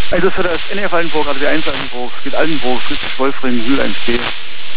Also für das NF Altenburg, also die 1 Altenburg, geht Altenburg, Friedrich Wolfring, 01B.